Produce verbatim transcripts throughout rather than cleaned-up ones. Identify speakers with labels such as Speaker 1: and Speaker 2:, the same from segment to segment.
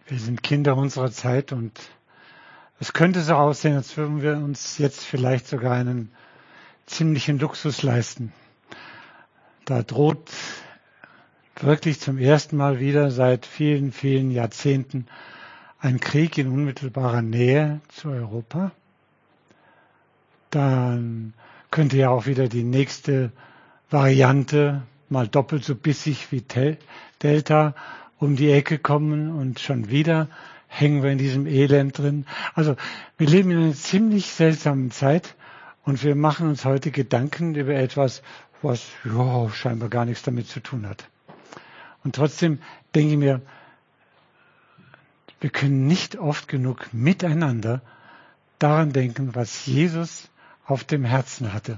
Speaker 1: Wir sind Kinder unserer Zeit und es könnte so aussehen, als würden wir uns jetzt vielleicht sogar einen ziemlichen Luxus leisten. Da droht wirklich zum ersten Mal wieder seit vielen, vielen Jahrzehnten ein Krieg in unmittelbarer Nähe zu Europa. Dann könnte ja auch wieder die nächste Variante, mal doppelt so bissig wie Delta, um die Ecke kommen und schon wieder hängen wir in diesem Elend drin. Also wir leben in einer ziemlich seltsamen Zeit und wir machen uns heute Gedanken über etwas, was ja, scheinbar gar nichts damit zu tun hat. Und trotzdem denke ich mir, wir können nicht oft genug miteinander daran denken, was Jesus auf dem Herzen hatte.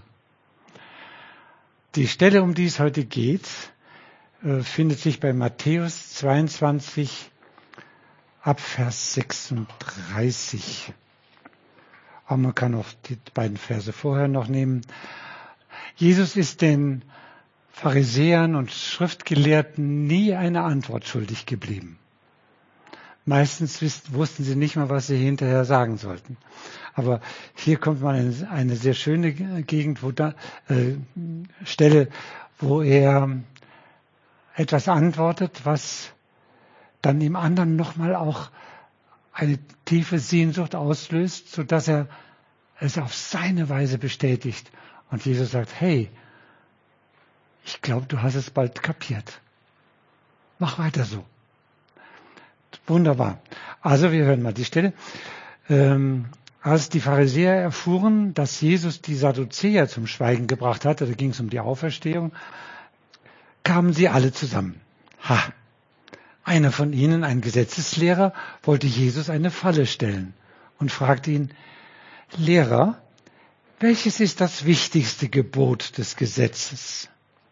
Speaker 1: Die Stelle, um die es heute geht, findet sich bei Matthäus zweiundzwanzig ab Vers sechsunddreißig. Aber man kann auch die beiden Verse vorher noch nehmen. Jesus ist den Pharisäern und Schriftgelehrten nie eine Antwort schuldig geblieben. Meistens wussten sie nicht mal, was sie hinterher sagen sollten. Aber hier kommt mal eine, eine sehr schöne Gegend, wo da, äh, Stelle, wo er etwas antwortet, was dann im anderen nochmal auch eine tiefe Sehnsucht auslöst, sodass er es auf seine Weise bestätigt. Und Jesus sagt, hey, ich glaube, du hast es bald kapiert. Mach weiter so. Wunderbar. Also wir hören mal die Stelle. Ähm, als die Pharisäer erfuhren, dass Jesus die Sadduzäer zum Schweigen gebracht hatte, da ging es um die Auferstehung, kamen sie alle zusammen. Ha! Einer von ihnen, ein Gesetzeslehrer, wollte Jesus eine Falle stellen und fragte ihn, Lehrer, welches ist das wichtigste Gebot des Gesetzes?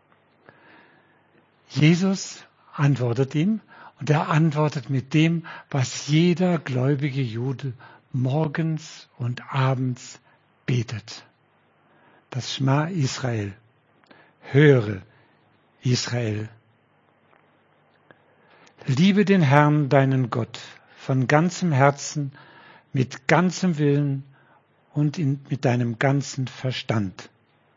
Speaker 1: Jesus antwortet ihm und er antwortet mit dem, was jeder gläubige Jude morgens und abends betet. Das Schma Israel. Höre, Israel. Liebe den Herrn, deinen Gott, von ganzem Herzen, mit ganzem Willen und in, mit deinem ganzen Verstand.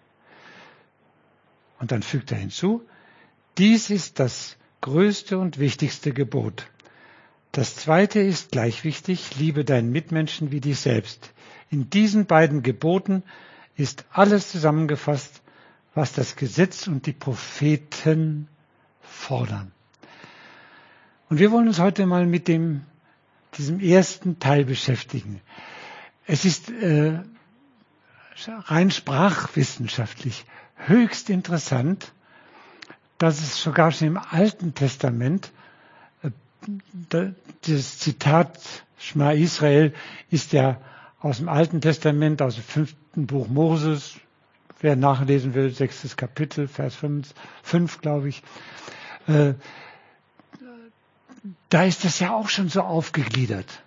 Speaker 1: Und dann fügt er hinzu, dies ist das größte und wichtigste Gebot. Das zweite ist gleich wichtig, liebe deinen Mitmenschen wie dich selbst. In diesen beiden Geboten ist alles zusammengefasst, was das Gesetz und die Propheten fordern. Und wir wollen uns heute mal mit dem, diesem ersten Teil beschäftigen. Es ist äh, rein sprachwissenschaftlich höchst interessant, dass es sogar schon im Alten Testament, äh, das Zitat Schma Israel ist ja aus dem Alten Testament, aus dem fünften Buch Moses, wer nachlesen will, sechstes Kapitel, Vers fünf, fünf glaube ich, äh, da ist das ja auch schon so aufgegliedert.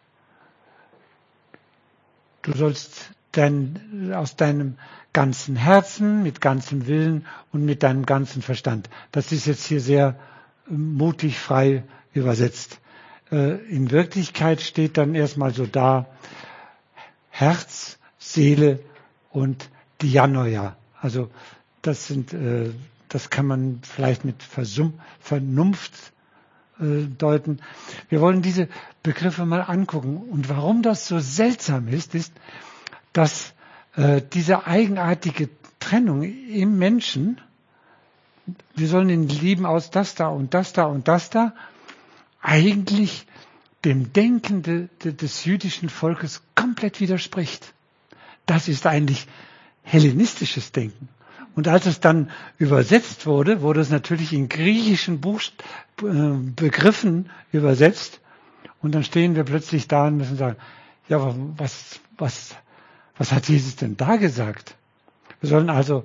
Speaker 1: Du sollst dein, aus deinem ganzen Herzen, mit ganzem Willen und mit deinem ganzen Verstand. Das ist jetzt hier sehr mutig frei übersetzt. In Wirklichkeit steht dann erstmal so da, Herz, Seele und Dianoia. Also das sind, das kann man vielleicht mit Versum, Vernunft deuten. Wir wollen diese Begriffe mal angucken. Und warum das so seltsam ist, ist, dass äh, diese eigenartige Trennung im Menschen, wir sollen ihn lieben aus das da und das da und das da, eigentlich dem Denken de, de, des jüdischen Volkes komplett widerspricht. Das ist eigentlich hellenistisches Denken. Und als es dann übersetzt wurde, wurde es natürlich in griechischen Buchst- äh, Begriffen übersetzt. Und dann stehen wir plötzlich da und müssen sagen, ja, aber was, was, was hat Jesus denn da gesagt? Wir sollen also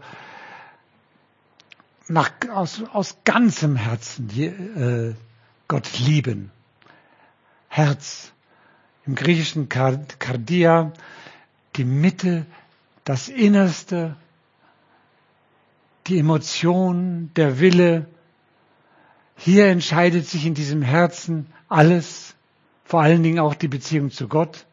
Speaker 1: nach, aus, aus ganzem Herzen je, äh, Gott lieben. Herz. Im Griechischen Kardia, die Mitte, das Innerste, die Emotion, der Wille. Hier entscheidet sich in diesem Herzen alles Vor allen Dingen auch die Beziehung zu Gott.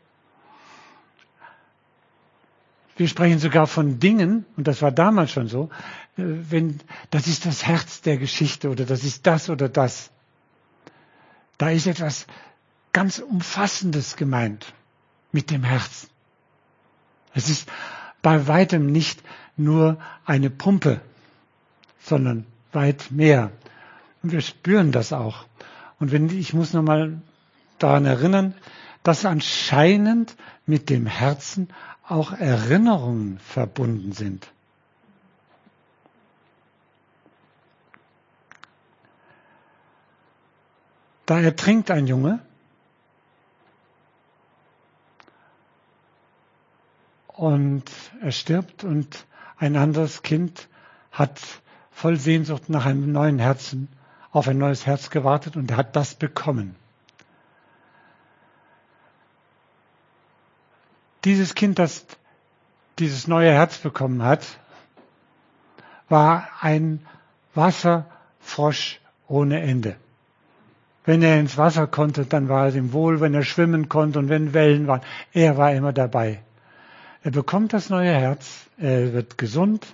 Speaker 1: Wir sprechen sogar von Dingen, und das war damals schon so, wenn, das ist das Herz der Geschichte oder das ist das oder das. Da ist etwas ganz Umfassendes gemeint mit dem Herzen. Es ist bei weitem nicht nur eine Pumpe, sondern weit mehr. Und wir spüren das auch. Und wenn, ich muss nochmal daran erinnern, dass anscheinend mit dem Herzen auch Erinnerungen verbunden sind. Da ertrinkt ein Junge und er stirbt und ein anderes Kind hat voll Sehnsucht nach einem neuen Herzen, auf ein neues Herz gewartet und er hat das bekommen. Dieses Kind, das dieses neue Herz bekommen hat, war ein Wasserfrosch ohne Ende. Wenn er ins Wasser konnte, dann war es ihm wohl, wenn er schwimmen konnte und wenn Wellen waren. Er war immer dabei. Er bekommt das neue Herz, er wird gesund,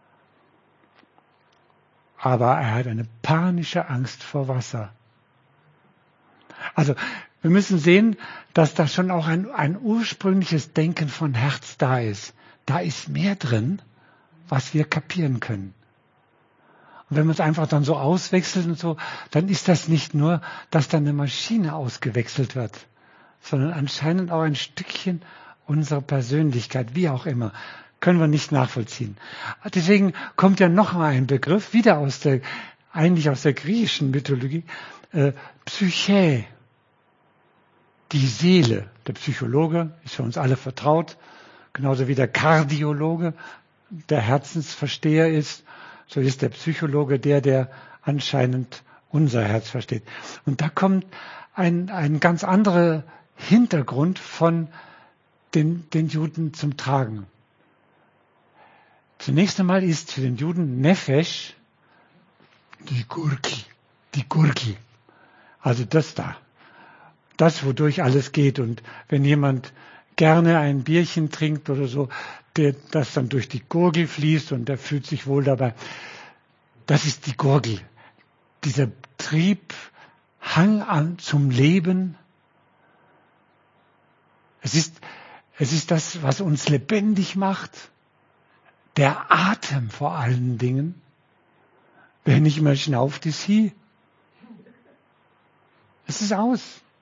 Speaker 1: aber er hat eine panische Angst vor Wasser. Also wir müssen sehen, dass da schon auch ein, ein ursprüngliches Denken von Herz da ist. Da ist mehr drin, was wir kapieren können. Und wenn man es einfach dann so auswechselt und so, dann ist das nicht nur, dass dann eine Maschine ausgewechselt wird, sondern anscheinend auch ein Stückchen unserer Persönlichkeit, wie auch immer, können wir nicht nachvollziehen. Deswegen kommt ja noch mal ein Begriff, wieder aus der, eigentlich aus der griechischen Mythologie, äh, Psyche. Die Seele, der Psychologe, ist für uns alle vertraut, genauso wie der Kardiologe, der Herzensversteher ist, so ist der Psychologe der, der anscheinend unser Herz versteht. Und da kommt ein, ein ganz anderer Hintergrund von den, den Juden zum Tragen. Zunächst einmal ist für den Juden Nefesh die Gurki, die Gurki, also das da. Das, wodurch alles geht. Und wenn jemand gerne ein Bierchen trinkt oder so, der, das dann durch die Gurgel fließt und der fühlt sich wohl dabei. Das ist die Gurgel. Dieser Trieb, Hang an zum Leben. Es ist, es ist das, was uns lebendig macht. Der Atem vor allen Dingen. Wer nicht mehr schnauft, ist hier. Es ist aus.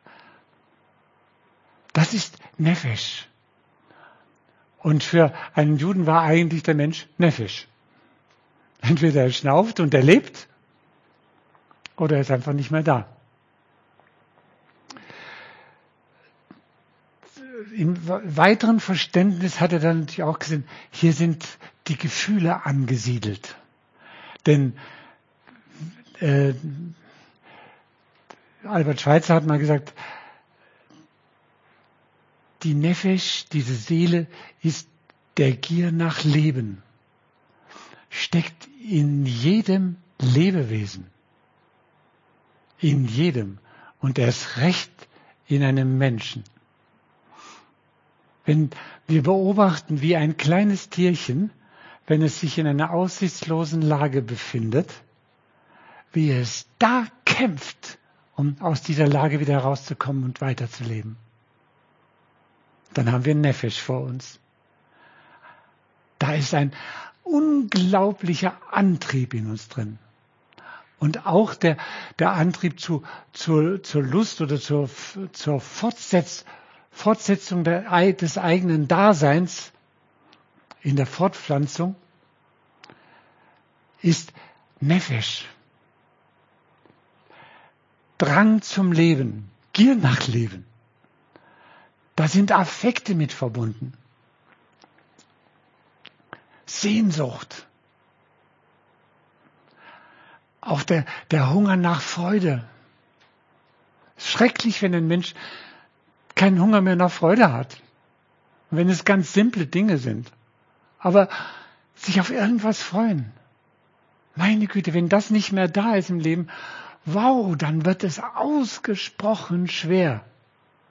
Speaker 1: Das ist Nefesh. Und für einen Juden war eigentlich der Mensch Nefesh. Entweder er schnauft und er lebt, oder er ist einfach nicht mehr da. Im weiteren Verständnis hat er dann natürlich auch gesehen, hier sind die Gefühle angesiedelt. Denn äh, Albert Schweitzer hat mal gesagt, die Nefesh, diese Seele, ist der Gier nach Leben. Steckt in jedem Lebewesen. In jedem. Und erst recht in einem Menschen. Wenn wir beobachten, wie ein kleines Tierchen, wenn es sich in einer aussichtslosen Lage befindet, wie es da kämpft, um aus dieser Lage wieder rauszukommen und weiterzuleben. Dann haben wir Nefesh vor uns. Da ist ein unglaublicher Antrieb in uns drin. Und auch der, der Antrieb zu, zur, zur Lust oder zur, zur Fortsetz, Fortsetzung der, des eigenen Daseins in der Fortpflanzung ist Nefesh. Drang zum Leben, Gier nach Leben. Da sind Affekte mit verbunden. Sehnsucht. Auch der, der Hunger nach Freude. Es ist schrecklich, wenn ein Mensch keinen Hunger mehr nach Freude hat. Wenn es ganz simple Dinge sind. Aber sich auf irgendwas freuen. Meine Güte, wenn das nicht mehr da ist im Leben, wow, dann wird es ausgesprochen schwer.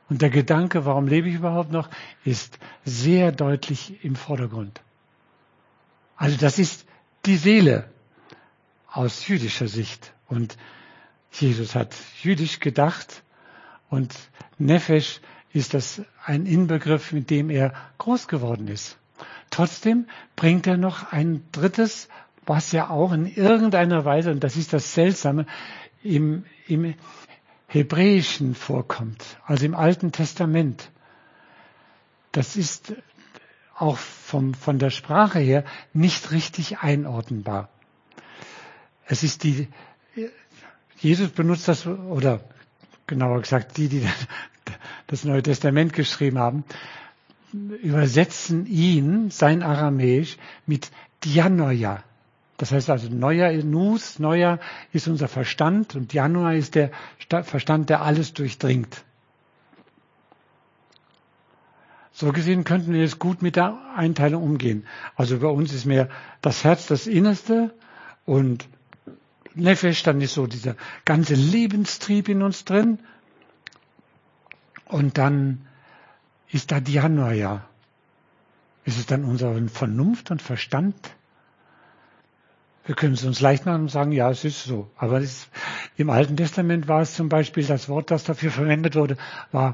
Speaker 1: Und der Gedanke, warum lebe ich überhaupt noch, ist sehr deutlich im Vordergrund. Also das ist die Seele aus jüdischer Sicht. Und Jesus hat jüdisch gedacht und Nefesh ist das ein Inbegriff, mit dem er groß geworden ist. Trotzdem bringt er noch ein drittes, was ja auch in irgendeiner Weise, und das ist das Seltsame, im, im Hebräischen vorkommt, also im Alten Testament. Das ist auch vom, von der Sprache her nicht richtig einordnbar. Es ist die, Jesus benutzt das, oder genauer gesagt, die, die das Neue Testament geschrieben haben, übersetzen ihn, sein Aramäisch, mit Dianoia. Das heißt also, Neuer, Nus, Neuer ist unser Verstand und Dianoia ist der Verstand, der alles durchdringt. So gesehen könnten wir jetzt gut mit der Einteilung umgehen. Also bei uns ist mehr das Herz das Innerste und Nefesh, dann ist so dieser ganze Lebenstrieb in uns drin. Und dann ist da Dianoia. Ist es dann unsere Vernunft und Verstand? Wir können es uns leicht machen und sagen, ja, es ist so. Aber es, im Alten Testament war es zum Beispiel, das Wort, das dafür verwendet wurde, war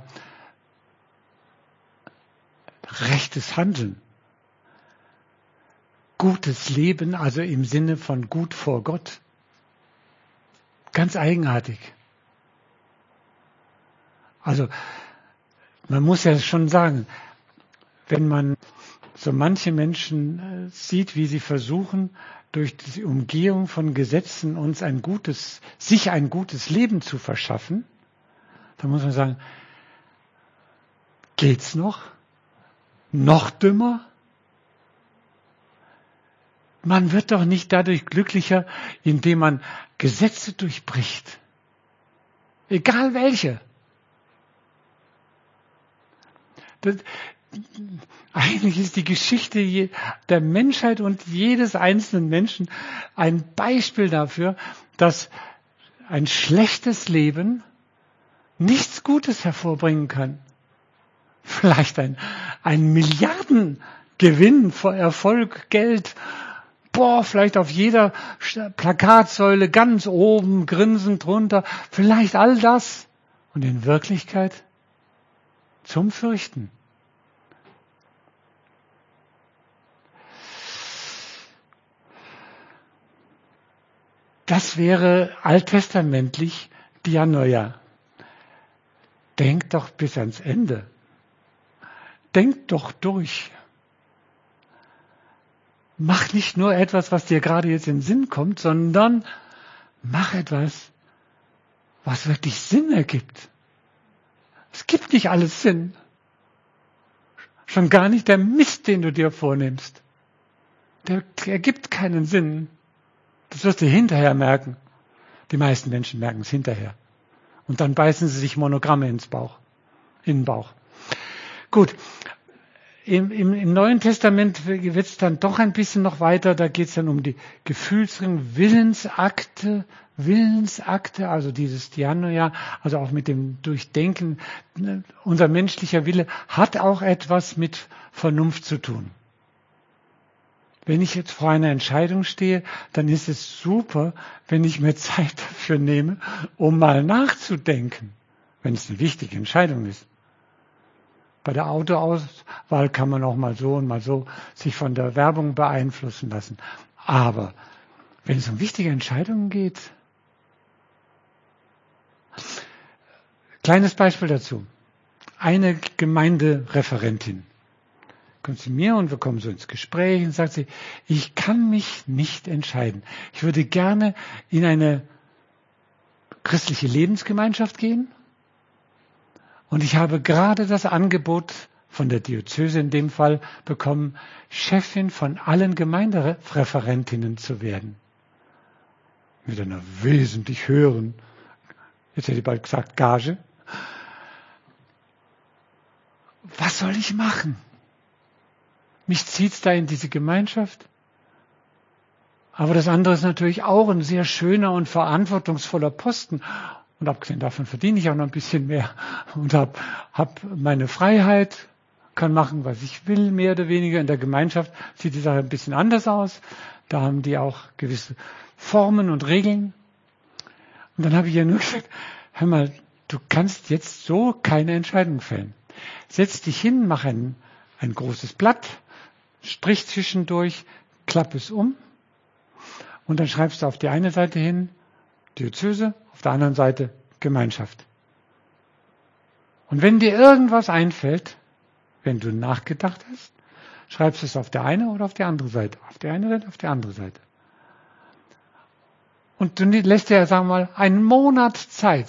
Speaker 1: rechtes Handeln. Gutes Leben, also im Sinne von gut vor Gott. Ganz eigenartig. Also, man muss ja schon sagen, wenn man so manche Menschen sieht, wie sie versuchen, durch die Umgehung von Gesetzen uns ein gutes, sich ein gutes Leben zu verschaffen, dann muss man sagen, geht's noch? Noch dümmer? Man wird doch nicht dadurch glücklicher, indem man Gesetze durchbricht. Egal welche. Das, eigentlich ist die Geschichte der Menschheit und jedes einzelnen Menschen ein Beispiel dafür, dass ein schlechtes Leben nichts Gutes hervorbringen kann. Vielleicht ein, ein Milliardengewinn vor Erfolg, Geld, boah, vielleicht auf jeder Plakatsäule ganz oben, grinsend drunter, vielleicht all das. Und in Wirklichkeit zum Fürchten. Das wäre alttestamentlich Dianoia. Denkt doch bis ans Ende. Denkt doch durch. Mach nicht nur etwas, was dir gerade jetzt in den Sinn kommt, sondern mach etwas, was wirklich Sinn ergibt. Es gibt nicht alles Sinn. Schon gar nicht der Mist, den du dir vornimmst. Der ergibt keinen Sinn. Das wirst du hinterher merken. Die meisten Menschen merken es hinterher. Und dann beißen sie sich Monogramme ins Bauch, in den Bauch. Gut. Im, im, im Neuen Testament wird es dann doch ein bisschen noch weiter. Da geht es dann um die Gefühlsringe, Willensakte, Willensakte, also dieses Dianoia, also auch mit dem Durchdenken. Unser menschlicher Wille hat auch etwas mit Vernunft zu tun. Wenn ich jetzt vor einer Entscheidung stehe, dann ist es super, wenn ich mir Zeit dafür nehme, um mal nachzudenken, wenn es eine wichtige Entscheidung ist. Bei der Autoauswahl kann man auch mal so und mal so sich von der Werbung beeinflussen lassen. Aber wenn es um wichtige Entscheidungen geht, kleines Beispiel dazu. Eine Gemeindereferentin kommt zu mir und wir kommen so ins Gespräch und sagt sie, ich kann mich nicht entscheiden. Ich würde gerne in eine christliche Lebensgemeinschaft gehen und ich habe gerade das Angebot von der Diözese in dem Fall bekommen, Chefin von allen Gemeindereferentinnen zu werden. Mit einer wesentlich höheren, jetzt hätte ich bald gesagt, Gage. Was soll ich machen? Mich zieht's da in diese Gemeinschaft. Aber das andere ist natürlich auch ein sehr schöner und verantwortungsvoller Posten. Und abgesehen davon verdiene ich auch noch ein bisschen mehr und habe hab meine Freiheit, kann machen, was ich will, mehr oder weniger. In der Gemeinschaft sieht die Sache ein bisschen anders aus. Da haben die auch gewisse Formen und Regeln. Und dann habe ich ja nur gesagt, hör mal, du kannst jetzt so keine Entscheidung fällen. Setz dich hin, mach ein, ein großes Blatt, strich zwischendurch, klapp es um und dann schreibst du auf die eine Seite hin Diözese, auf der anderen Seite Gemeinschaft. Und wenn dir irgendwas einfällt, wenn du nachgedacht hast, schreibst du es auf der eine oder auf die andere Seite. Auf die eine Seite, auf die andere Seite. Und du lässt dir, sagen wir mal, einen Monat Zeit.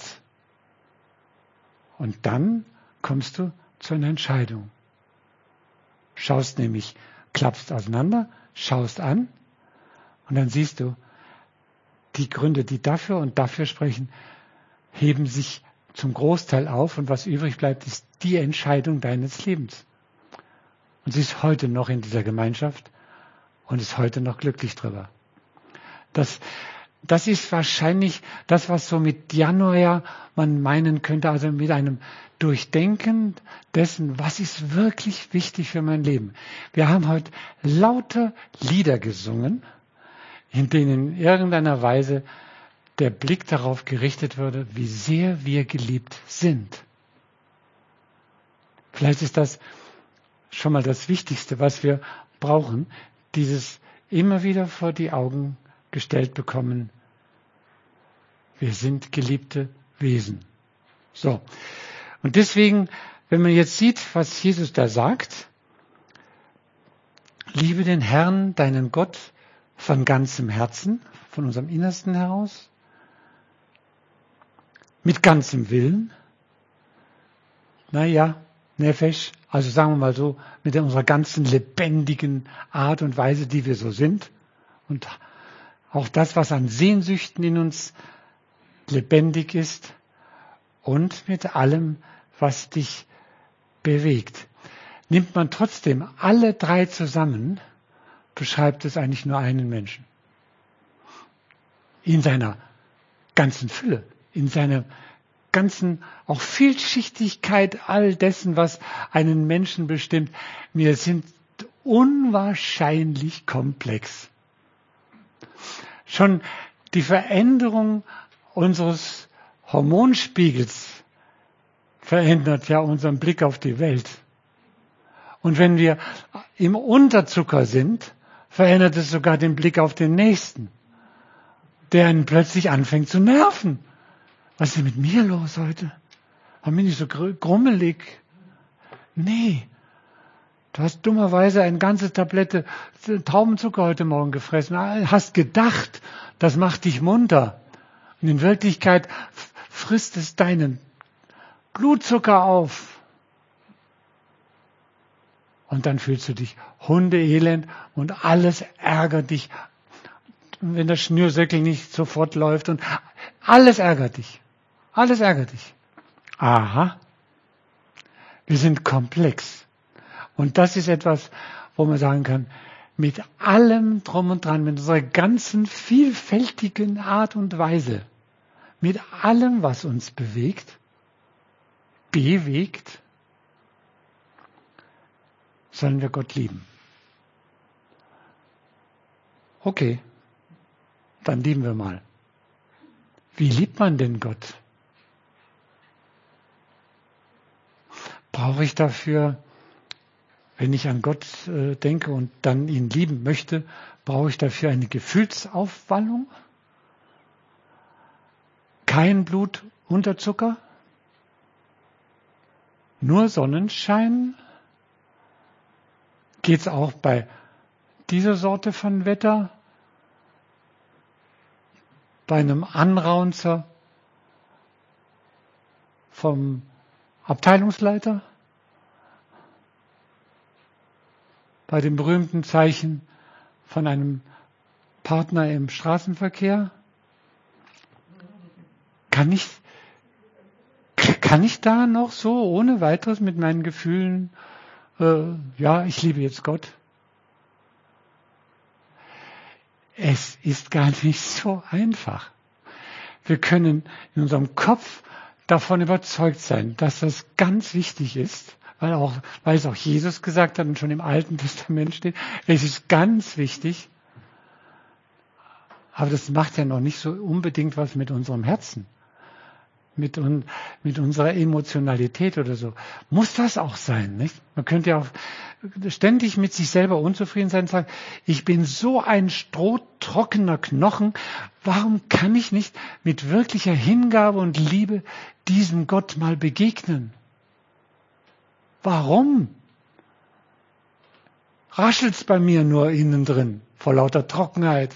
Speaker 1: Und dann kommst du zu einer Entscheidung. Schaust nämlich, klappst auseinander, schaust an und dann siehst du, die Gründe, die dafür und dafür sprechen, heben sich zum Großteil auf und was übrig bleibt, ist die Entscheidung deines Lebens. Und sie ist heute noch in dieser Gemeinschaft und ist heute noch glücklich drüber. Das, das ist wahrscheinlich das, was so mit Januar man meinen könnte, also mit einem Durchdenken dessen, was ist wirklich wichtig für mein Leben. Wir haben heute lauter Lieder gesungen, in denen in irgendeiner Weise der Blick darauf gerichtet wurde, wie sehr wir geliebt sind. Vielleicht ist das schon mal das Wichtigste, was wir brauchen, dieses immer wieder vor die Augen gestellt bekommen. Wir sind geliebte Wesen. So. Und deswegen, wenn man jetzt sieht, was Jesus da sagt, liebe den Herrn, deinen Gott, von ganzem Herzen, von unserem Innersten heraus, mit ganzem Willen, naja, Nefesh, also sagen wir mal so, mit unserer ganzen lebendigen Art und Weise, die wir so sind und auch das, was an Sehnsüchten in uns lebendig ist und mit allem, was dich bewegt. Nimmt man trotzdem alle drei zusammen, beschreibt es eigentlich nur einen Menschen. In seiner ganzen Fülle, in seiner ganzen auch Vielschichtigkeit all dessen, was einen Menschen bestimmt. Wir sind unwahrscheinlich komplex. Schon die Veränderung unseres Hormonspiegels verändert ja unseren Blick auf die Welt. Und wenn wir im Unterzucker sind, verändert es sogar den Blick auf den Nächsten, der ihn plötzlich anfängt zu nerven. Was ist denn mit mir los heute? Warum bin ich so grummelig? Nee, du hast dummerweise eine ganze Tablette Traubenzucker heute Morgen gefressen. Hast gedacht, das macht dich munter. Und in Wirklichkeit frisst es deinen Blutzucker auf. Und dann fühlst du dich hundeelend und alles ärgert dich. Wenn der Schnürsenkel nicht sofort läuft und alles ärgert dich. Alles ärgert dich. Aha. Wir sind komplex. Und das ist etwas, wo man sagen kann, mit allem drum und dran, mit unserer ganzen vielfältigen Art und Weise, mit allem, was uns bewegt, bewegt, sollen wir Gott lieben. Okay, dann lieben wir mal. Wie liebt man denn Gott? Brauche ich dafür, wenn ich an Gott äh, denke und dann ihn lieben möchte, brauche ich dafür eine Gefühlsaufwallung? Kein Blutunterzucker? Nur Sonnenschein? Geht es auch bei dieser Sorte von Wetter? Bei einem Anraunzer vom Abteilungsleiter? Bei dem berühmten Zeichen von einem Partner im Straßenverkehr? Kann ich, kann ich da noch so ohne weiteres mit meinen Gefühlen, äh, ja, ich liebe jetzt Gott? Es ist gar nicht so einfach. Wir können in unserem Kopf davon überzeugt sein, dass das ganz wichtig ist, weil, auch, weil es auch Jesus gesagt hat und schon im Alten Testament steht. Es ist ganz wichtig, aber das macht ja noch nicht so unbedingt was mit unserem Herzen, mit, un, mit unserer Emotionalität oder so. Muss das auch sein, nicht? Man könnte ja auch ständig mit sich selber unzufrieden sein und sagen, ich bin so ein strohtrockener Knochen, warum kann ich nicht mit wirklicher Hingabe und Liebe diesem Gott mal begegnen? Warum? Raschelt's bei mir nur innen drin, vor lauter Trockenheit?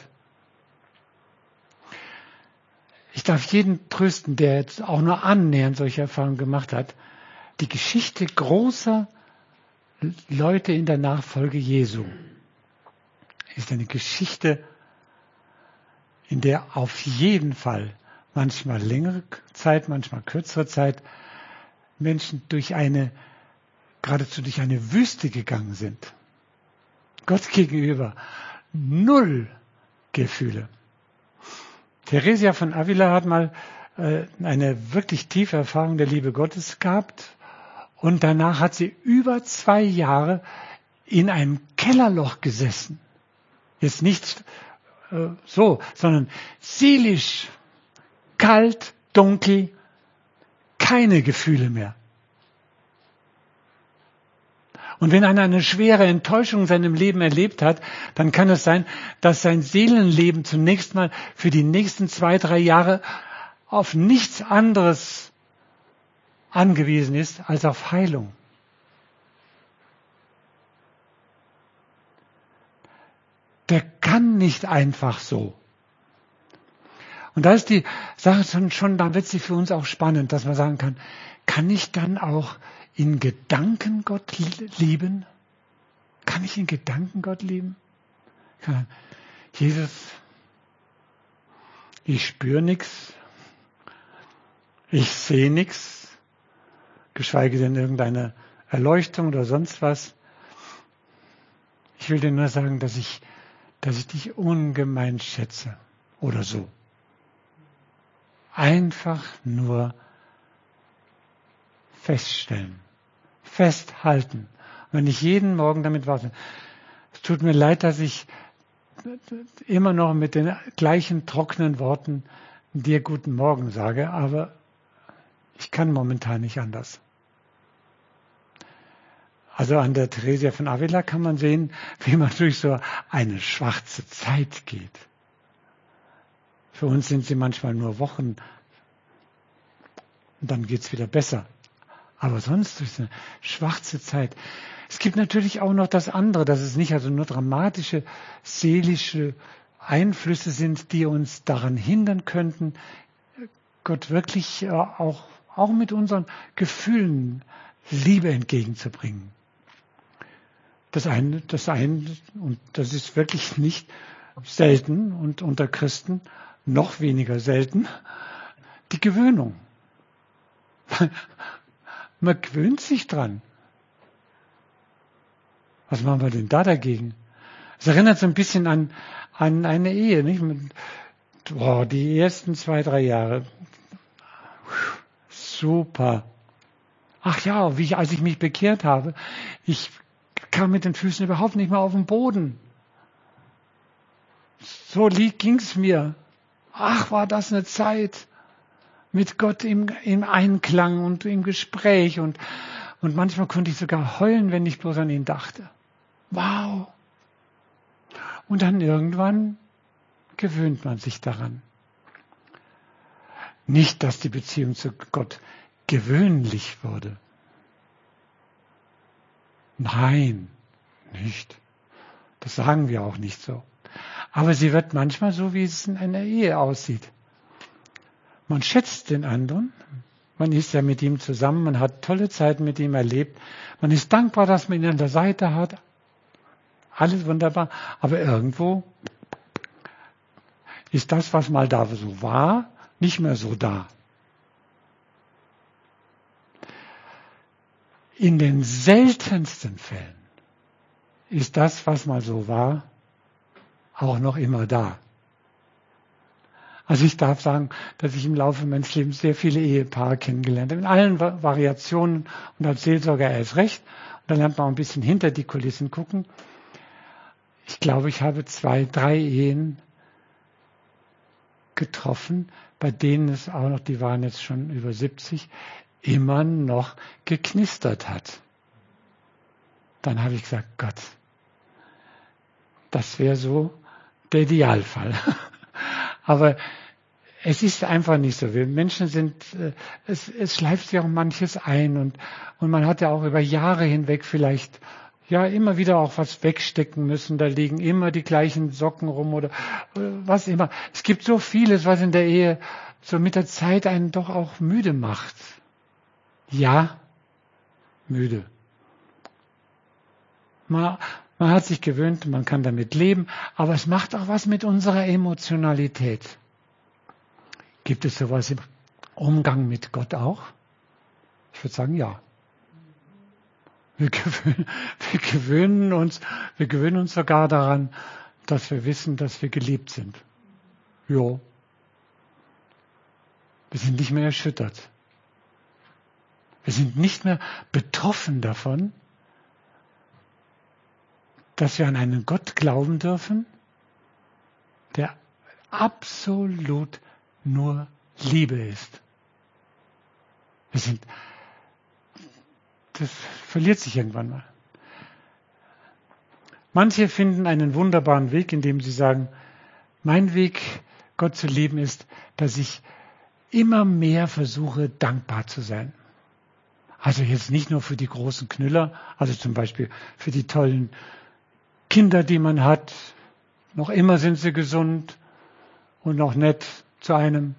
Speaker 1: Ich darf jeden trösten, der jetzt auch nur annähernd solche Erfahrungen gemacht hat. Die Geschichte großer Leute in der Nachfolge Jesu ist eine Geschichte, in der auf jeden Fall manchmal längere Zeit, manchmal kürzere Zeit Menschen durch eine, geradezu durch eine Wüste gegangen sind. Gott gegenüber null Gefühle. Theresia von Avila hat mal äh, eine wirklich tiefe Erfahrung der Liebe Gottes gehabt und danach hat sie über zwei Jahre in einem Kellerloch gesessen. Jetzt nicht äh, so, sondern seelisch, kalt, dunkel, keine Gefühle mehr. Und wenn einer eine schwere Enttäuschung in seinem Leben erlebt hat, dann kann es sein, dass sein Seelenleben zunächst mal für die nächsten zwei, drei Jahre auf nichts anderes angewiesen ist als auf Heilung. Der kann nicht einfach so. Und da ist die Sache schon, schon, da wird sie für uns auch spannend, dass man sagen kann, kann ich dann auch in Gedanken Gott lieben? Kann ich in Gedanken Gott lieben? Kann, Jesus, ich spüre nichts, ich sehe nichts, geschweige denn irgendeine Erleuchtung oder sonst was. Ich will dir nur sagen, dass ich, dass ich dich ungemein schätze oder so. Einfach nur feststellen, festhalten. Wenn ich jeden Morgen damit warte, es tut mir leid, dass ich immer noch mit den gleichen trockenen Worten dir guten Morgen sage, aber ich kann momentan nicht anders. Also an der Theresia von Avila kann man sehen, wie man durch so eine schwarze Zeit geht. Für uns sind sie manchmal nur Wochen und dann geht's wieder besser. Aber sonst durch eine schwarze Zeit. Es gibt natürlich auch noch das andere, dass es nicht also nur dramatische seelische Einflüsse sind, die uns daran hindern könnten, Gott wirklich auch, auch mit unseren Gefühlen Liebe entgegenzubringen. Das eine, das eine, und das ist wirklich nicht selten und unter Christen noch weniger selten, die Gewöhnung. Man gewöhnt sich dran. Was machen wir denn da dagegen? Es erinnert so ein bisschen an, an eine Ehe, nicht? Boah, die ersten zwei, drei Jahre. Super. Ach ja, wie ich, als ich mich bekehrt habe, ich kam mit den Füßen überhaupt nicht mehr auf den Boden. So ging es mir. Ach, war das eine Zeit mit Gott im, im Einklang und im Gespräch und, und manchmal konnte ich sogar heulen, wenn ich bloß an ihn dachte. Wow! Und dann irgendwann gewöhnt man sich daran. Nicht, dass die Beziehung zu Gott gewöhnlich wurde. Nein, nicht. Das sagen wir auch nicht so. Aber sie wird manchmal so, wie es in einer Ehe aussieht. Man schätzt den anderen, man ist ja mit ihm zusammen, man hat tolle Zeiten mit ihm erlebt, man ist dankbar, dass man ihn an der Seite hat, alles wunderbar, aber irgendwo ist das, was mal da so war, nicht mehr so da. In den seltensten Fällen ist das, was mal so war, auch noch immer da. Also ich darf sagen, dass ich im Laufe meines Lebens sehr viele Ehepaare kennengelernt habe, in allen Va- Variationen und als Seelsorger erst recht. Und dann lernt man auch ein bisschen hinter die Kulissen gucken. Ich glaube, ich habe zwei, drei Ehen getroffen, bei denen es auch noch, die waren jetzt schon über siebzig, immer noch geknistert hat. Dann habe ich gesagt, Gott, das wäre so der Idealfall. Aber es ist einfach nicht so. Wir Menschen sind, äh, es, es schleift sich auch manches ein und, und man hat ja auch über Jahre hinweg vielleicht ja immer wieder auch was wegstecken müssen. Da liegen immer die gleichen Socken rum oder äh, was immer. Es gibt so vieles, was in der Ehe so mit der Zeit einen doch auch müde macht. Ja, müde. Man, man hat sich gewöhnt, man kann damit leben, aber es macht auch was mit unserer Emotionalität. Gibt es sowas im Umgang mit Gott auch? Ich würde sagen, ja. Wir gewöhnen, wir gewöhnen uns, wir gewöhnen uns sogar daran, dass wir wissen, dass wir geliebt sind. Jo. Wir sind nicht mehr erschüttert. Wir sind nicht mehr betroffen davon, dass wir an einen Gott glauben dürfen, der absolut nur Liebe ist. Wir sind, das verliert sich irgendwann mal. Manche finden einen wunderbaren Weg, indem sie sagen, mein Weg, Gott zu lieben, ist, dass ich immer mehr versuche, dankbar zu sein. Also jetzt nicht nur für die großen Knüller, also zum Beispiel für die tollen Kinder, die man hat. Noch immer sind sie gesund und noch nett zu einem.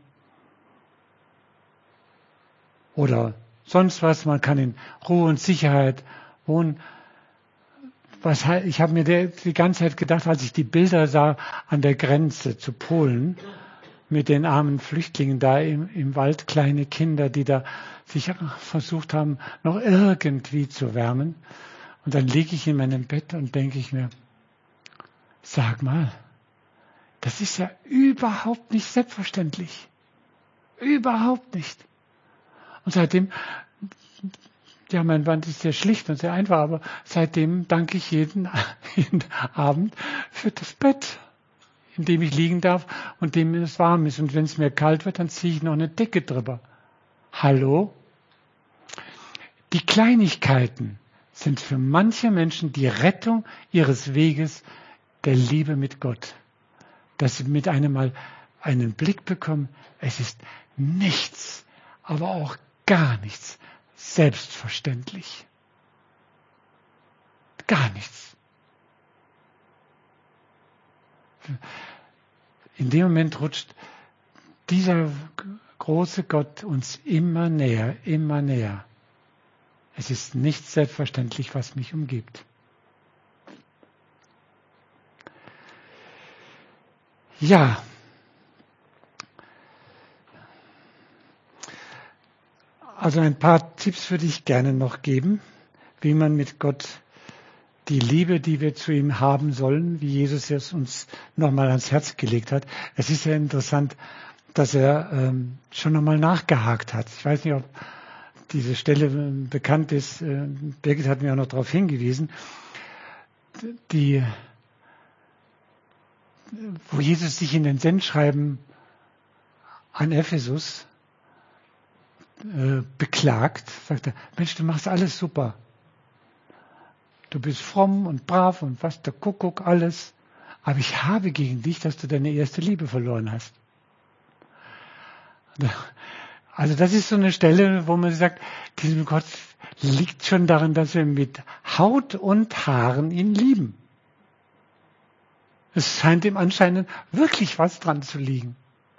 Speaker 1: Oder sonst was, man kann in Ruhe und Sicherheit wohnen. Was, ich habe mir die, die ganze Zeit gedacht, als ich die Bilder sah an der Grenze zu Polen, mit den armen Flüchtlingen da im, im Wald, kleine Kinder, die da sich versucht haben, noch irgendwie zu wärmen. Und dann liege ich in meinem Bett und denke ich mir, sag mal, das ist ja überhaupt nicht selbstverständlich. Überhaupt nicht. Und seitdem, ja, mein Band ist sehr schlicht und sehr einfach, aber seitdem danke ich jeden, jeden Abend für das Bett, in dem ich liegen darf und dem es warm ist. Und wenn es mir kalt wird, dann ziehe ich noch eine Decke drüber. Hallo? Die Kleinigkeiten sind für manche Menschen die Rettung ihres Weges der Liebe mit Gott. Dass sie mit einem Mal einen Blick bekommen, es ist nichts, aber auch gar nichts selbstverständlich. Gar nichts. In dem Moment rutscht dieser große Gott uns immer näher, immer näher. Es ist nicht selbstverständlich, was mich umgibt. Ja. Also ein paar Tipps würde ich gerne noch geben, wie man mit Gott die Liebe, die wir zu ihm haben sollen, wie Jesus es uns nochmal ans Herz gelegt hat. Es ist ja interessant, dass er ähm, schon nochmal nachgehakt hat. Ich weiß nicht, ob diese Stelle äh, bekannt ist. Äh, Birgit hat mir auch noch darauf hingewiesen. Die, wo Jesus sich in den Sendschreiben an Ephesus äh, beklagt, sagt er, Mensch, du machst alles super. Du bist fromm und brav und was der Kuckuck, alles. Aber ich habe gegen dich, dass du deine erste Liebe verloren hast. Also das ist so eine Stelle, wo man sagt, diesem Gott liegt schon darin, dass wir mit Haut und Haaren ihn lieben. Es scheint ihm anscheinend wirklich was dran zu liegen.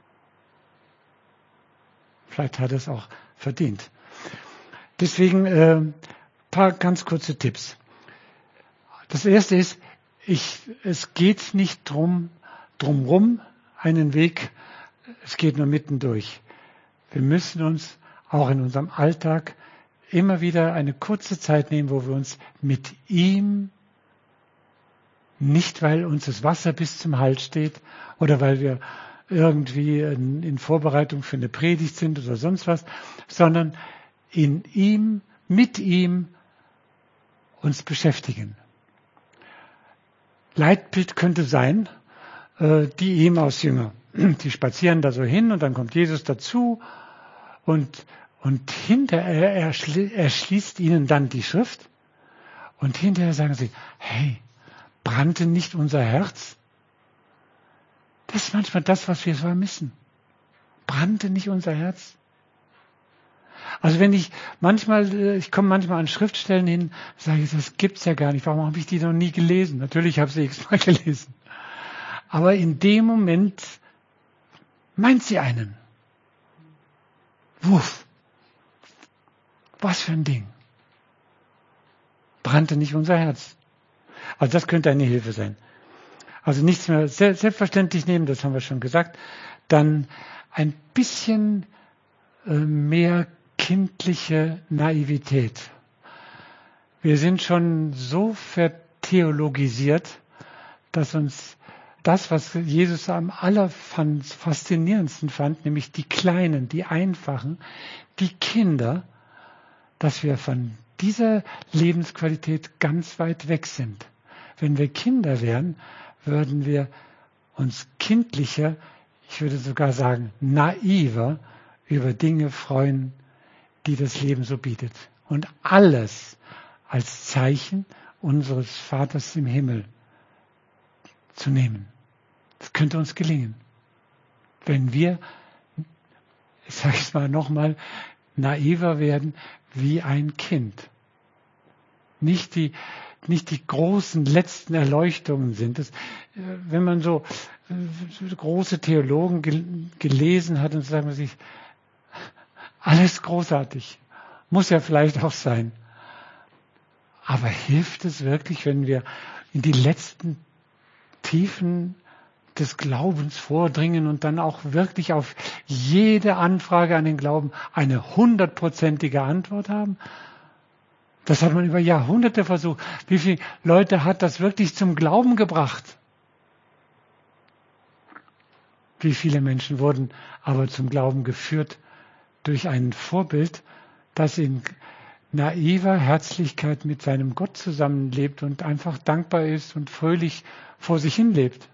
Speaker 1: Vielleicht hat er es auch verdient. Deswegen äh, ein paar ganz kurze Tipps. Das erste ist, ich, es geht nicht drum, drumrum einen Weg, es geht nur mittendurch. Wir müssen uns auch in unserem Alltag immer wieder eine kurze Zeit nehmen, wo wir uns mit ihm, nicht weil uns das Wasser bis zum Hals steht oder weil wir irgendwie in, in Vorbereitung für eine Predigt sind oder sonst was, sondern in ihm, mit ihm uns beschäftigen. Leitbild könnte sein, äh, die Emmaus-Jünger. Die spazieren da so hin und dann kommt Jesus dazu und, und hinterher erschließt ihnen dann die Schrift und hinterher sagen sie, hey, brannte nicht unser Herz? Das ist manchmal das, was wir vermissen. Brannte nicht unser Herz? Also wenn ich manchmal, ich komme manchmal an Schriftstellen hin, sage ich, das gibt's ja gar nicht. Warum habe ich die noch nie gelesen? Natürlich habe ich sie x-mal gelesen. Aber in dem Moment meint sie einen. Wuff. Was für ein Ding. Brannte nicht unser Herz. Also das könnte eine Hilfe sein. Also nichts mehr selbstverständlich nehmen, das haben wir schon gesagt. Dann ein bisschen äh, mehr kindliche Naivität. Wir sind schon so vertheologisiert, dass uns das, was Jesus am allerfaszinierendsten fand, nämlich die Kleinen, die Einfachen, die Kinder, dass wir von dieser Lebensqualität ganz weit weg sind. Wenn wir Kinder wären, würden wir uns kindlicher, ich würde sogar sagen naiver, über Dinge freuen, die das Leben so bietet. Und alles als Zeichen unseres Vaters im Himmel zu nehmen. Das könnte uns gelingen, wenn wir, ich sage es mal nochmal, naiver werden wie ein Kind. Nicht die, nicht die großen letzten Erleuchtungen sind. Das, wenn man so, so große Theologen gel, gelesen hat, und so sagt man sich, alles großartig, muss ja vielleicht auch sein. Aber hilft es wirklich, wenn wir in die letzten Tiefen des Glaubens vordringen und dann auch wirklich auf jede Anfrage an den Glauben eine hundertprozentige Antwort haben? Das hat man über Jahrhunderte versucht. Wie viele Leute hat das wirklich zum Glauben gebracht? Wie viele Menschen wurden aber zum Glauben geführt durch ein Vorbild, das in naiver Herzlichkeit mit seinem Gott zusammenlebt und einfach dankbar ist und fröhlich vor sich hin lebt?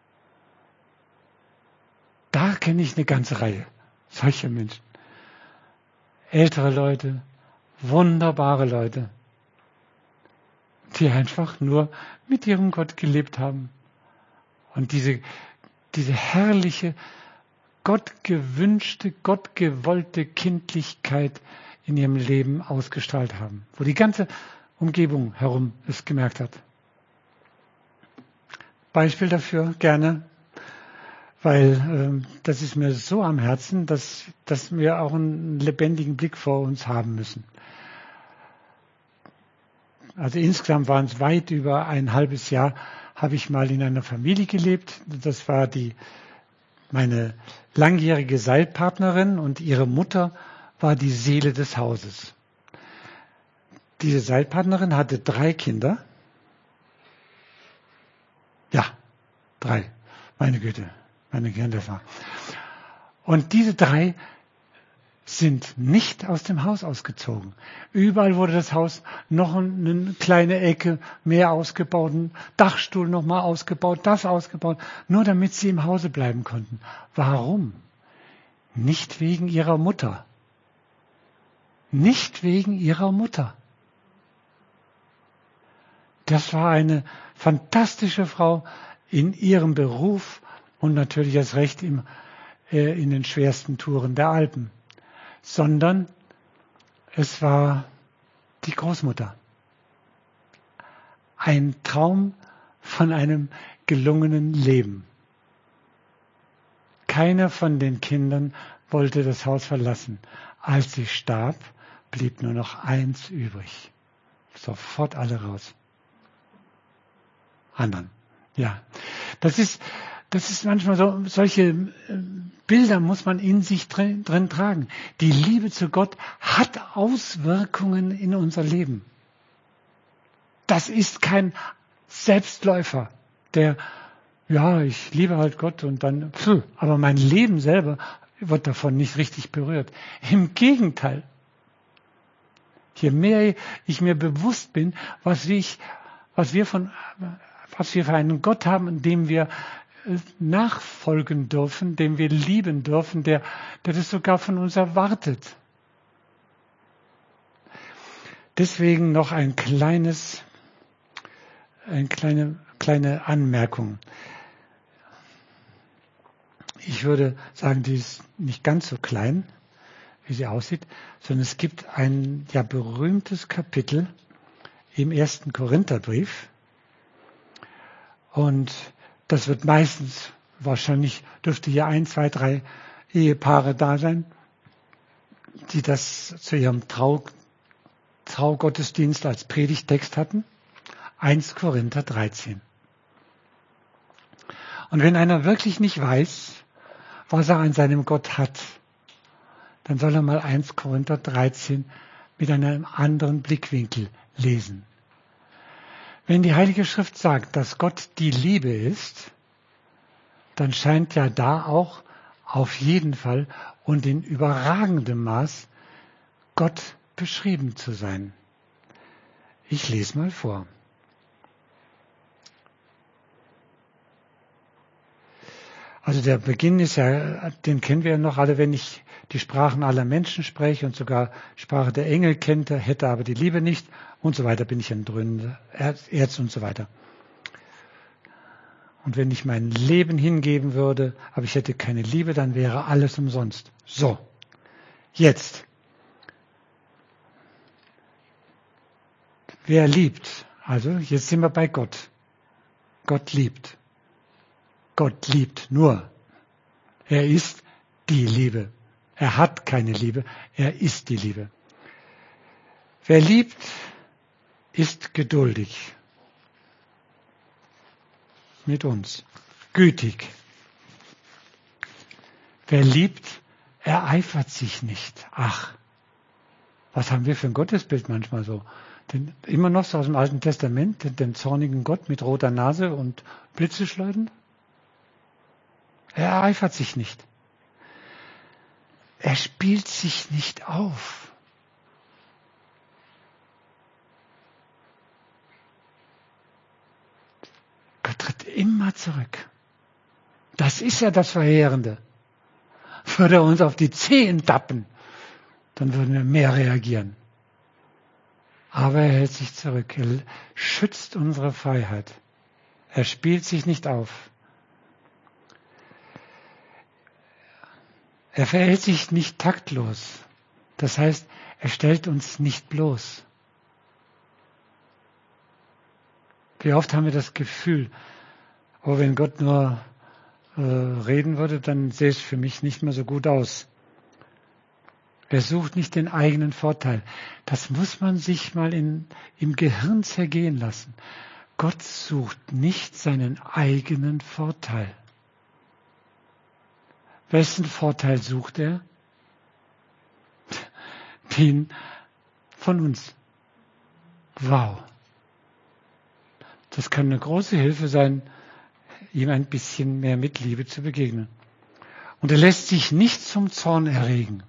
Speaker 1: Da kenne ich eine ganze Reihe solcher Menschen. Ältere Leute, wunderbare Leute, die einfach nur mit ihrem Gott gelebt haben und diese, diese herrliche, gottgewünschte, gottgewollte Kindlichkeit in ihrem Leben ausgestrahlt haben, wo die ganze Umgebung herum es gemerkt hat. Beispiel dafür gerne, weil ähm, das ist mir so am Herzen, dass, dass wir auch einen lebendigen Blick vor uns haben müssen. Also insgesamt waren es weit über ein halbes Jahr, habe ich mal in einer Familie gelebt. Das war die meine langjährige Seilpartnerin und ihre Mutter war die Seele des Hauses. Diese Seilpartnerin hatte drei Kinder. Ja, drei. Meine Güte, meine Kinder war. Und diese drei sind nicht aus dem Haus ausgezogen. Überall wurde das Haus noch eine kleine Ecke mehr ausgebaut, ein Dachstuhl nochmal ausgebaut, das ausgebaut, nur damit sie im Hause bleiben konnten. Warum? Nicht wegen ihrer Mutter. Nicht wegen ihrer Mutter. Das war eine fantastische Frau in ihrem Beruf und natürlich erst recht im, äh, in den schwersten Touren der Alpen. Sondern es war die Großmutter. Ein Traum von einem gelungenen Leben. Keiner von den Kindern wollte das Haus verlassen. Als sie starb, blieb nur noch eins übrig. Sofort alle raus. Anderen. Ja, das ist, das ist manchmal so, solche Bilder muss man in sich drin, drin tragen. Die Liebe zu Gott hat Auswirkungen in unser Leben. Das ist kein Selbstläufer, der ja, ich liebe halt Gott und dann, pf, aber mein Leben selber wird davon nicht richtig berührt. Im Gegenteil. Je mehr ich mir bewusst bin, was ich, was wir von, was wir für einen Gott haben, dem wir nachfolgen dürfen, dem wir lieben dürfen, der, der das sogar von uns erwartet. Deswegen noch ein kleines, eine kleine, kleine Anmerkung. Ich würde sagen, die ist nicht ganz so klein, wie sie aussieht, sondern es gibt ein ja berühmtes Kapitel im ersten Korintherbrief. Und das wird meistens, wahrscheinlich dürfte hier ein, zwei, drei Ehepaare da sein, die das zu ihrem Trau, Traugottesdienst als Predigtext hatten. erster Korinther dreizehn. Und wenn einer wirklich nicht weiß, was er an seinem Gott hat, dann soll er mal erster Korinther dreizehn mit einem anderen Blickwinkel lesen. Wenn die Heilige Schrift sagt, dass Gott die Liebe ist, dann scheint ja da auch auf jeden Fall und in überragendem Maß Gott beschrieben zu sein. Ich lese mal vor. Also der Beginn ist ja, den kennen wir ja noch alle, wenn ich die Sprachen aller Menschen spreche und sogar Sprache der Engel kannte, hätte aber die Liebe nicht und so weiter, bin ich ein dröhnender Erz und so weiter. Und wenn ich mein Leben hingeben würde, aber ich hätte keine Liebe, dann wäre alles umsonst. So, jetzt. Wer liebt? Also jetzt sind wir bei Gott. Gott liebt. Gott liebt nur. Er ist die Liebe. Er hat keine Liebe, er ist die Liebe. Wer liebt, ist geduldig mit uns, gütig. Wer liebt, ereifert sich nicht. Ach, was haben wir für ein Gottesbild manchmal so? Den, immer noch so aus dem Alten Testament, den, den zornigen Gott mit roter Nase und Blitzeschleudern? Er ereifert sich nicht. Er spielt sich nicht auf. Gott tritt immer zurück. Das ist ja das Verheerende. Würde er uns auf die Zehen tappen, dann würden wir mehr reagieren. Aber er hält sich zurück. Er schützt unsere Freiheit. Er spielt sich nicht auf. Er verhält sich nicht taktlos. Das heißt, er stellt uns nicht bloß. Wie oft haben wir das Gefühl, oh, wenn Gott nur äh, reden würde, dann sähe es für mich nicht mehr so gut aus. Er sucht nicht den eigenen Vorteil. Das muss man sich mal in, im Gehirn zergehen lassen. Gott sucht nicht seinen eigenen Vorteil. Wessen Vorteil sucht er? Den von uns. Wow. Das kann eine große Hilfe sein, ihm ein bisschen mehr mit Liebe zu begegnen. Und er lässt sich nicht zum Zorn erregen.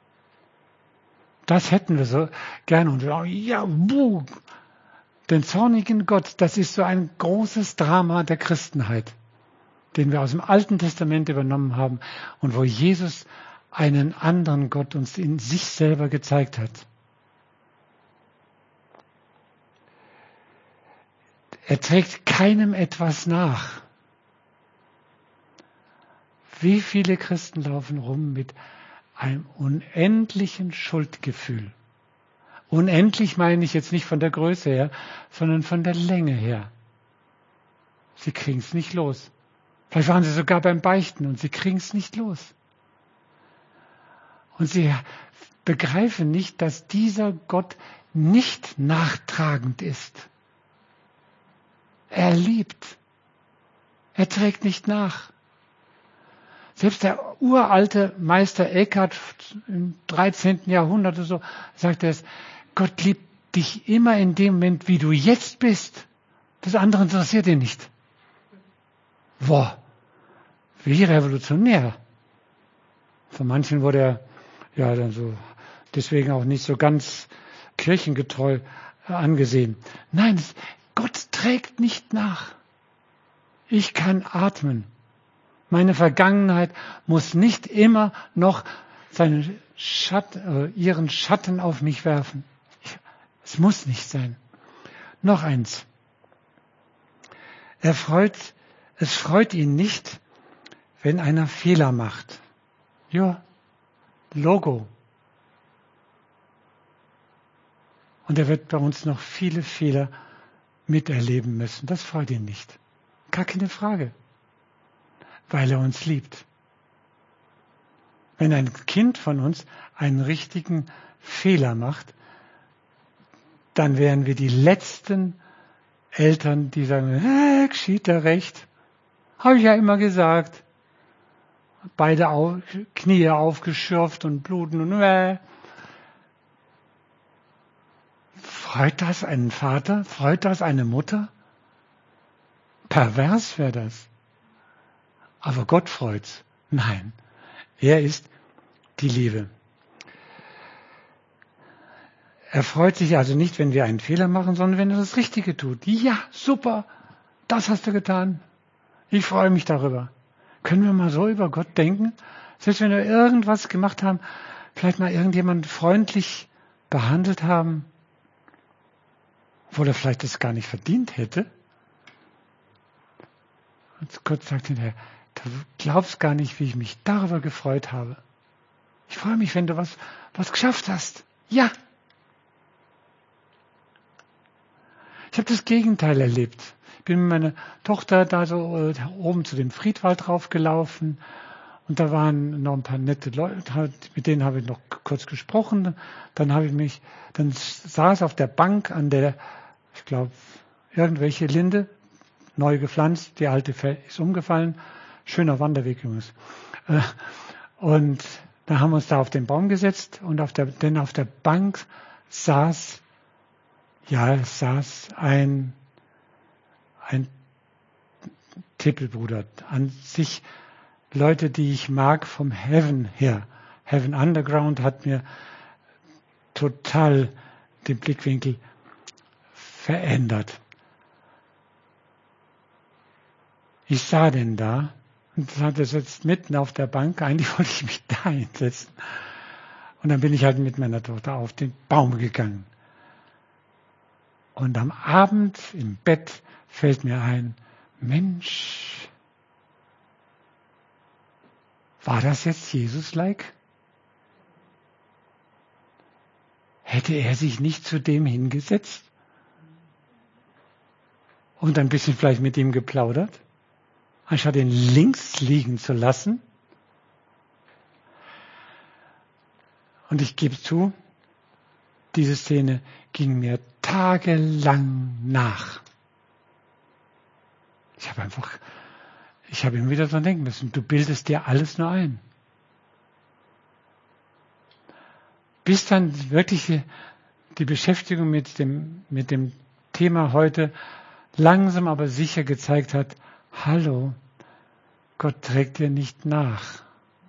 Speaker 1: Das hätten wir so gerne. Und wir sagen, ja, buh. Den zornigen Gott, das ist so ein großes Drama der Christenheit, den wir aus dem Alten Testament übernommen haben und wo Jesus einen anderen Gott uns in sich selber gezeigt hat. Er trägt keinem etwas nach. Wie viele Christen laufen rum mit einem unendlichen Schuldgefühl? Unendlich meine ich jetzt nicht von der Größe her, sondern von der Länge her. Sie kriegen es nicht los. Vielleicht waren sie sogar beim Beichten und sie kriegen es nicht los. Und sie begreifen nicht, dass dieser Gott nicht nachtragend ist. Er liebt. Er trägt nicht nach. Selbst der uralte Meister Eckhart im dreizehnten Jahrhundert oder so sagt er es, Gott liebt dich immer in dem Moment, wie du jetzt bist. Das andere interessiert ihn nicht. Wow, wie revolutionär. Von manchen wurde er ja dann so deswegen auch nicht so ganz kirchengetreu angesehen. Nein, Gott trägt nicht nach. Ich kann atmen. Meine Vergangenheit muss nicht immer noch seinen Schatten, äh, ihren Schatten auf mich werfen. Ich, es muss nicht sein. Noch eins. Er freut, es freut ihn nicht, wenn einer Fehler macht. Ja, Logo. Und er wird bei uns noch viele Fehler miterleben müssen. Das freut ihn nicht. Gar keine Frage. Weil er uns liebt. Wenn ein Kind von uns einen richtigen Fehler macht, dann wären wir die letzten Eltern, die sagen, äh, geschieht er recht. Habe ich ja immer gesagt. Beide Au- Knie aufgeschürft und bluten und äh. Freut das einen Vater? Freut das eine Mutter? Pervers wäre das. Aber Gott freut's. Nein, er ist die Liebe. Er freut sich also nicht, wenn wir einen Fehler machen, sondern wenn er das Richtige tut. Ja, super, das hast du getan. Ich freue mich darüber. Können wir mal so über Gott denken? Selbst wenn wir irgendwas gemacht haben, vielleicht mal irgendjemand freundlich behandelt haben, obwohl er vielleicht das gar nicht verdient hätte. Und Gott sagt hinterher, du glaubst gar nicht, wie ich mich darüber gefreut habe. Ich freue mich, wenn du was, was geschafft hast. Ja. Ich habe das Gegenteil erlebt. Ich bin mit meiner Tochter da so äh, oben zu dem Friedwald raufgelaufen und da waren noch ein paar nette Leute, mit denen habe ich noch kurz gesprochen. Dann habe ich mich, dann saß auf der Bank an der, ich glaube, irgendwelche Linde, neu gepflanzt, die alte ist umgefallen. Schöner Wanderweg übrigens. Und dann haben wir uns da auf den Baum gesetzt und auf der, denn auf der Bank saß, ja, es saß ein, ein Tippelbruder. An sich Leute, die ich mag vom Heaven her. Heaven Underground hat mir total den Blickwinkel verändert. Ich sah den da und er sitzt mitten auf der Bank. Eigentlich wollte ich mich da hinsetzen. Und dann bin ich halt mit meiner Tochter auf den Baum gegangen. Und am Abend im Bett fällt mir ein, Mensch, war das jetzt Jesus-like? Hätte er sich nicht zu dem hingesetzt und ein bisschen vielleicht mit ihm geplaudert, anstatt ihn links liegen zu lassen? Und ich gebe zu, diese Szene ging mir tagelang nach. Ich habe einfach, ich habe immer wieder dran denken müssen, du bildest dir alles nur ein. Bis dann wirklich die, die Beschäftigung mit dem, mit dem Thema heute langsam aber sicher gezeigt hat, hallo, Gott trägt dir nicht nach.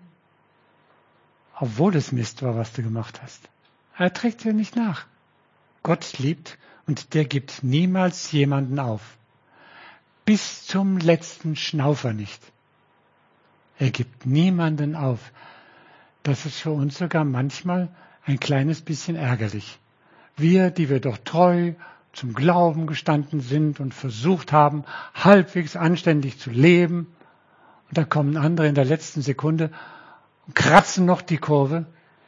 Speaker 1: Obwohl es Mist war, was du gemacht hast. Er trägt dir nicht nach. Gott liebt und der gibt niemals jemanden auf. Bis zum letzten Schnaufer nicht. Er gibt niemanden auf. Das ist für uns sogar manchmal ein kleines bisschen ärgerlich. Wir, die wir doch treu zum Glauben gestanden sind und versucht haben, halbwegs anständig zu leben, und da kommen andere in der letzten Sekunde und kratzen noch die Kurve.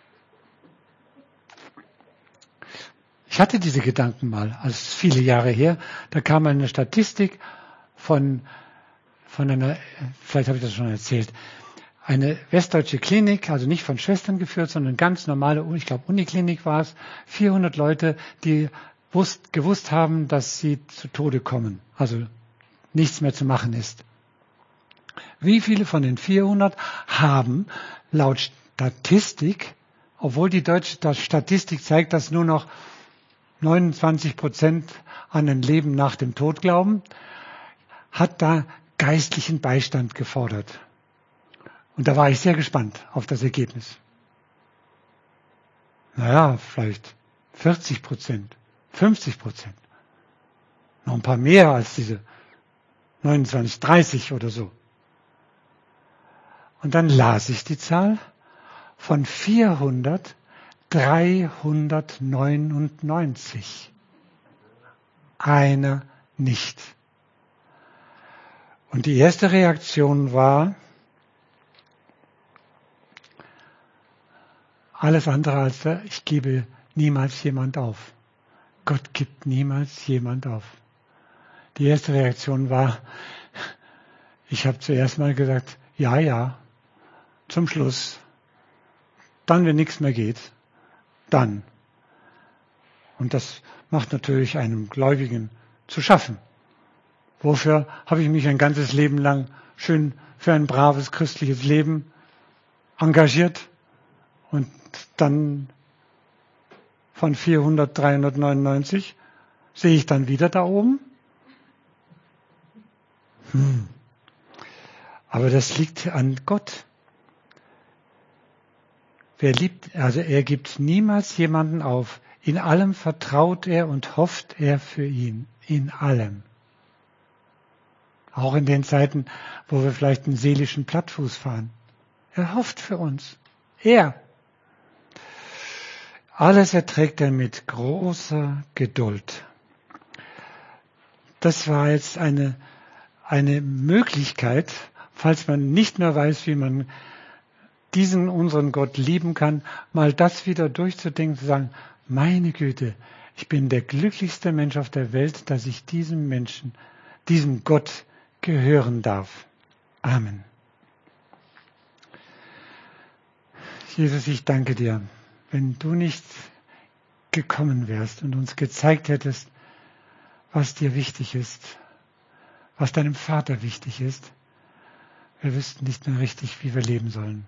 Speaker 1: Ich hatte diese Gedanken mal, als viele Jahre her, da kam eine Statistik von, von einer, vielleicht habe ich das schon erzählt, eine westdeutsche Klinik, also nicht von Schwestern geführt, sondern ganz normale, ich glaube Uniklinik war es, vierhundert Leute, die wusst, gewusst haben, dass sie zu Tode kommen, also nichts mehr zu machen ist. Wie viele von den vierhundert haben laut Statistik, obwohl die deutsche Statistik zeigt, dass nur noch neunundzwanzig Prozent an ein Leben nach dem Tod glauben, hat da geistlichen Beistand gefordert. Und da war ich sehr gespannt auf das Ergebnis. Naja, vielleicht vierzig Prozent, fünfzig Prozent. Noch ein paar mehr als diese neunundzwanzig, dreißig oder so. Und dann las ich die Zahl von vierhundert, dreihundertneunundneunzig. Einer nicht. Und die erste Reaktion war alles andere als, ich gebe niemals jemand auf. Gott gibt niemals jemand auf. Die erste Reaktion war, ich habe zuerst mal gesagt, ja, ja, zum Schluss. Dann, wenn nichts mehr geht, dann. Und das macht natürlich einem Gläubigen zu schaffen. Wofür habe ich mich ein ganzes Leben lang schön für ein braves christliches Leben engagiert und dann von vierhundert, dreihundertneunundneunzig sehe ich dann wieder da oben? Hm. Aber das liegt an Gott. Wer liebt, also er gibt niemals jemanden auf. In allem vertraut er und hofft er für ihn. In allem. Auch in den Zeiten, wo wir vielleicht einen seelischen Plattfuß fahren. Er hofft für uns. Er. Alles erträgt er mit großer Geduld. Das war jetzt eine, eine Möglichkeit, falls man nicht mehr weiß, wie man diesen unseren Gott lieben kann, mal das wieder durchzudenken, zu sagen, meine Güte, ich bin der glücklichste Mensch auf der Welt, dass ich diesem Menschen, diesem Gott gehören darf. Amen. Jesus, ich danke dir, wenn du nicht gekommen wärst und uns gezeigt hättest, was dir wichtig ist, was deinem Vater wichtig ist, wir wüssten nicht mehr richtig, wie wir leben sollen.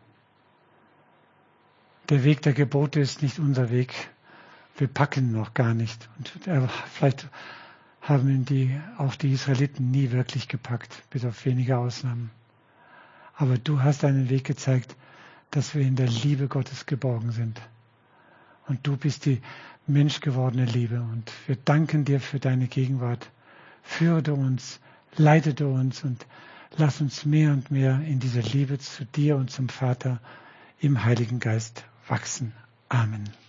Speaker 1: Der Weg der Gebote ist nicht unser Weg. Wir packen noch gar nicht. Und äh, vielleicht haben die, auch die Israeliten nie wirklich gepackt, bis auf wenige Ausnahmen. Aber du hast einen Weg gezeigt, dass wir in der Liebe Gottes geborgen sind. Und du bist die menschgewordene Liebe. Und wir danken dir für deine Gegenwart. Führe du uns, leite du uns und lass uns mehr und mehr in dieser Liebe zu dir und zum Vater im Heiligen Geist wachsen. Amen.